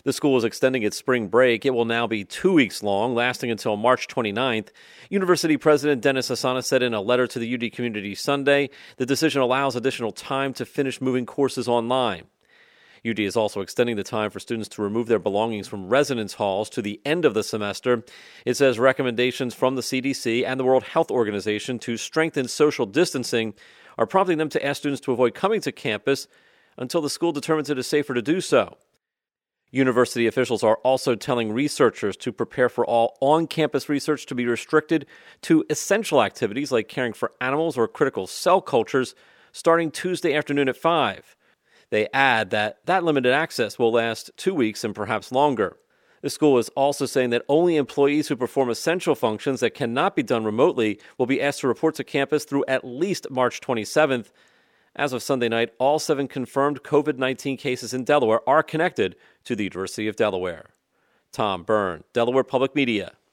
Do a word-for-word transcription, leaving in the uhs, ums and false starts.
The school is extending its spring break. It will now be two weeks long, lasting until March twenty-ninth. University President Dennis Asana said in a letter to the U D community Sunday, the decision allows additional time to finish moving courses online. U D is also extending the time for students to remove their belongings from residence halls to the end of the semester. It says recommendations from the C D C and the World Health Organization to strengthen social distancing are prompting them to ask students to avoid coming to campus until the school determines it is safer to do so. University officials are also telling researchers to prepare for all on-campus research to be restricted to essential activities like caring for animals or critical cell cultures starting Tuesday afternoon at five. They add that that limited access will last two weeks and perhaps longer. The school is also saying that only employees who perform essential functions that cannot be done remotely will be asked to report to campus through at least March twenty-seventh. As of Sunday night, all seven confirmed covid nineteen cases in Delaware are connected to the University of Delaware. Tom Byrne, Delaware Public Media.